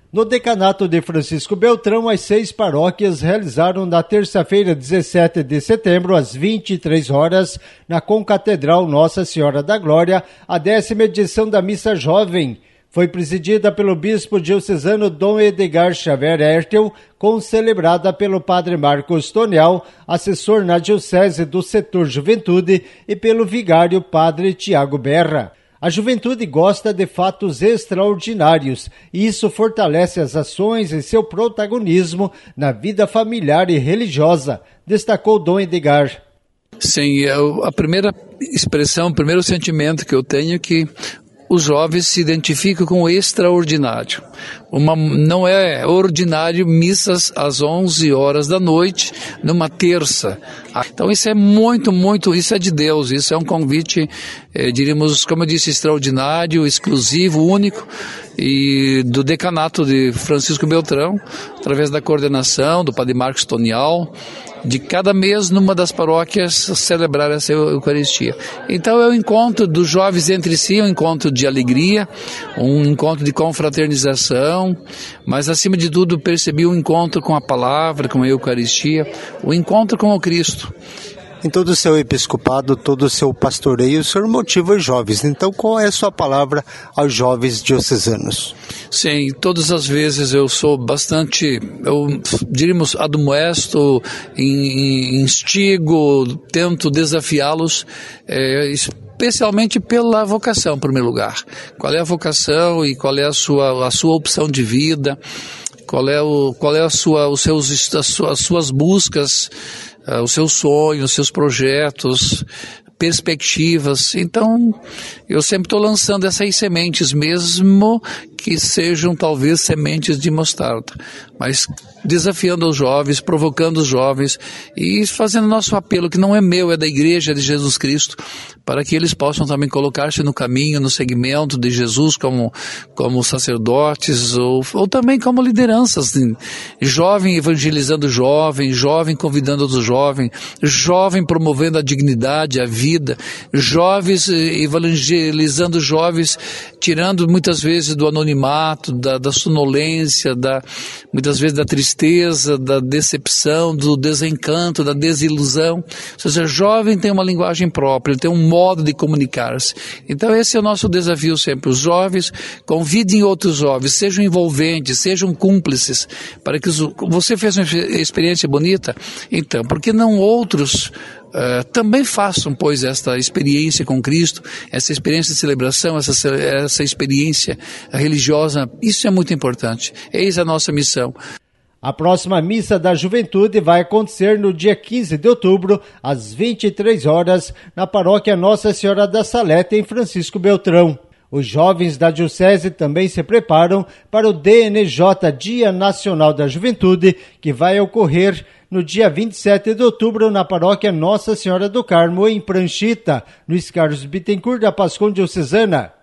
No decanato de Francisco Beltrão, as 6 paróquias realizaram na terça-feira, 17 de setembro, às 23 horas, na Concatedral Nossa Senhora da Glória, a 10ª edição da Missa Jovem. Foi presidida pelo bispo diocesano Dom Edgar Xavier Hertel, concelebrada pelo padre Marcos Tonial, assessor na diocese do setor Juventude, e pelo vigário padre Tiago Berra. A juventude gosta de fatos extraordinários e isso fortalece as ações e seu protagonismo na vida familiar e religiosa, destacou Dom Edgar. Sim, a primeira expressão, o primeiro sentimento que eu tenho é que os jovens se identificam com o extraordinário. Não é ordinário missas às 11 horas da noite, numa terça. Então isso é muito, isso é de Deus, isso é um convite, diríamos, como eu disse, extraordinário, exclusivo, único, e do decanato de Francisco Beltrão, através da coordenação do padre Marcos Tonial, de cada mês numa das paróquias celebrar essa Eucaristia. Então é um encontro dos jovens entre si, um encontro de alegria, um encontro de confraternização, mas acima de tudo percebi um encontro com a palavra, com a Eucaristia, o encontro com o Cristo. Em todo o seu episcopado, todo o seu pastoreio, o senhor motiva os jovens. Então, qual é a sua palavra aos jovens diocesanos? Sim, todas as vezes eu sou bastante, diríamos, admoesto, instigo, tento desafiá-los, especialmente pela vocação, em primeiro lugar. Qual é a vocação e qual é a sua opção de vida? Qual é as suas buscas, os seus sonhos, os seus projetos, perspectivas. Então, eu sempre estou lançando essas sementes, mesmo que sejam talvez sementes de mostarda, mas desafiando os jovens, provocando os jovens e fazendo nosso apelo, que não é meu, é da Igreja de Jesus Cristo, para que eles possam também colocar-se no caminho, no segmento de Jesus como sacerdotes ou também como lideranças, jovem evangelizando jovem, jovem convidando outros jovens, jovem promovendo a dignidade, a vida, jovens evangelizando jovens, tirando muitas vezes do anonimato, da sonolência, muitas vezes da tristeza, da decepção, do desencanto, da desilusão. Ou seja, jovem tem uma linguagem própria, ele tem um modo de comunicar-se. Então esse é o nosso desafio sempre. Os jovens convidem outros jovens, sejam envolventes, sejam cúmplices, para que você fez uma experiência bonita, então, por que não outros também façam, pois, esta experiência com Cristo, essa experiência de celebração, essa experiência religiosa. Isso é muito importante. Eis a nossa missão. A próxima Missa da Juventude vai acontecer no dia 15 de outubro, às 23 horas, na paróquia Nossa Senhora da Salete, em Francisco Beltrão. Os jovens da Diocese também se preparam para o DNJ, Dia Nacional da Juventude, que vai ocorrer no dia 27 de outubro na paróquia Nossa Senhora do Carmo, em Pranchita, Luiz Carlos Bittencourt, da Pascom Diocesana.